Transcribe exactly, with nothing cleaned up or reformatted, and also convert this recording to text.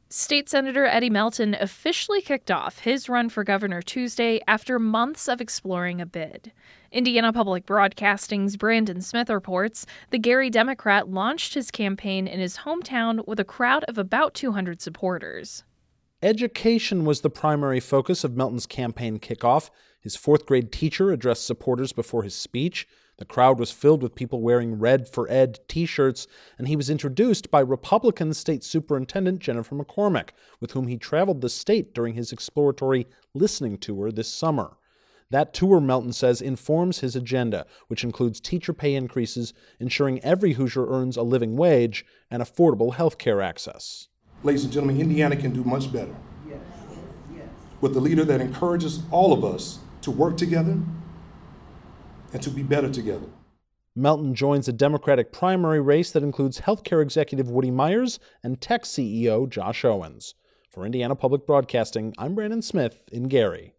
State Senator Eddie Melton officially kicked off his run for governor Tuesday after months of exploring a bid. Indiana Public Broadcasting's Brandon Smith reports the Gary Democrat launched his campaign in his hometown with a crowd of about two hundred supporters. Education was the primary focus of Melton's campaign kickoff. His fourth-grade teacher addressed supporters before his speech. The crowd was filled with people wearing Red for Ed t-shirts, and he was introduced by Republican State Superintendent Jennifer McCormick, with whom he traveled the state during his exploratory listening tour this summer. That tour, Melton says, informs his agenda, which includes teacher pay increases, ensuring every Hoosier earns a living wage, and affordable health care access. Ladies and gentlemen, Indiana can do much better. Yes. Yes. With a leader that encourages all of us to work together and to be better together. Melton joins a Democratic primary race that includes healthcare executive Woody Myers and tech C E O Josh Owens. For Indiana Public Broadcasting, I'm Brandon Smith in Gary.